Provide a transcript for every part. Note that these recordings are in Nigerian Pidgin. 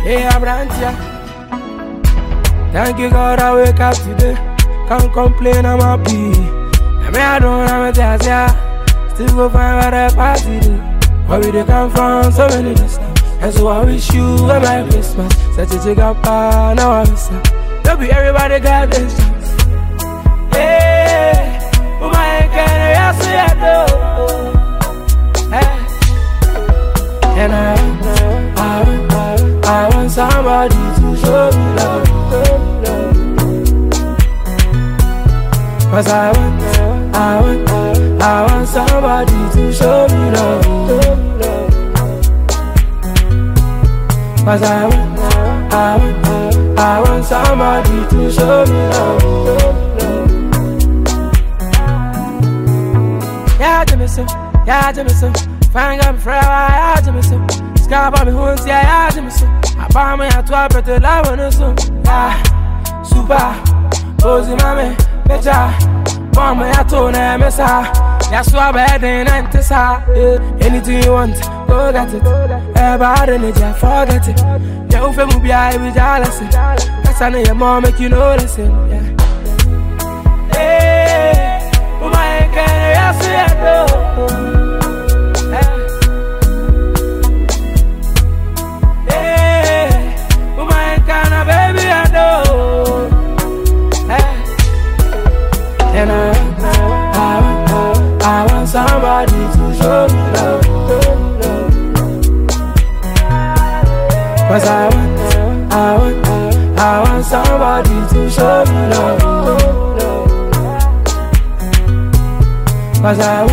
Hey, Abrantia. Thank you, God, I wake up today. Can't complain, I'm happy. I mean, I don't have a chance, yeah. Still go find where the party do. Where we they come from, so many distance. And so I wish you a Merry Christmas. Such a chick up, now I miss her. Don't be everybody got this chance. Hey, oh my God, I see it though. Hey, and I want somebody to show me love. Cause I want somebody to show me love. Cause I want somebody to show me love. Yeah, Jimmy so, yeah, Jimmy so. Fang up forever, yeah, Jimmy so. Scarp on me who's yeah, Jimmy so. I buy me a 12 but the love on us so. Yeah, super, posing mommy, better. Mama, I told her, Messa. That's why bad and antisa. Anything you want, go get it. Everybody need you, forget it. Yeah, if you be I be jealous. That's I know your mom make you know listen. Yeah. Hey, oh my God, I see it though. Hey, oh my God, baby, I know. And I want somebody to show me love. Cause I want somebody to show me love. Cause I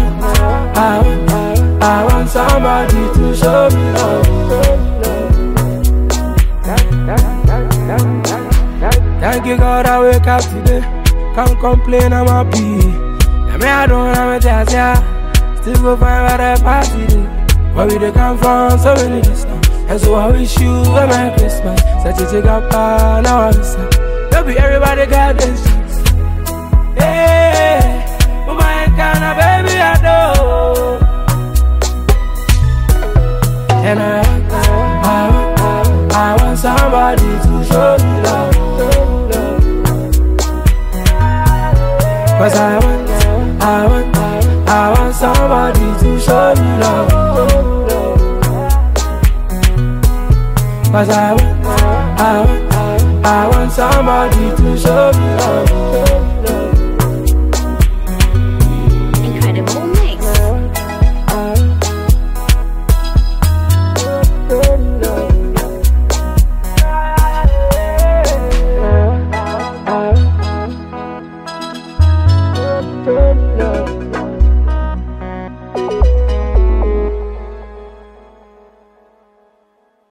want somebody to show me love. Thank you, God, I wake up today. Can't complain, I'm happy. I mean, I don't have a chance, yeah. Still go find where the party do. Where we they come from, so many distance. And so I wish you a Merry Christmas. Such a chick up, now I miss her. Don't be everybody got this chance. Hey, oh my God, baby, I know. And I want somebody to show me love. Cause I want somebody to show me love. Cause I want somebody to show me love.